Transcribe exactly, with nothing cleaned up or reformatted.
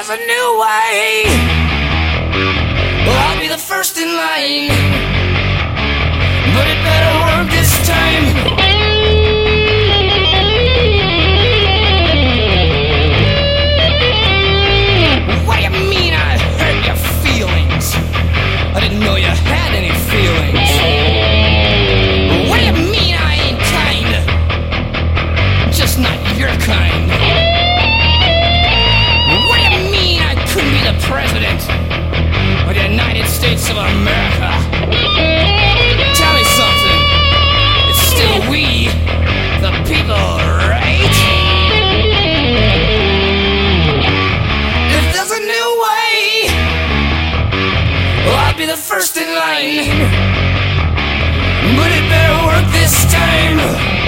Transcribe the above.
there's a new way, well, I'll be the first in line, but it better work this time. What do you mean I hurt your feelings? I didn't know you had any feelings. What do you mean I ain't kind? Just not your kind. What do you mean I couldn't be the president of the United States of America? Tell me something. It's still we, the people, right? If there's a new way, well, I'll be the first in line, but it better work this time.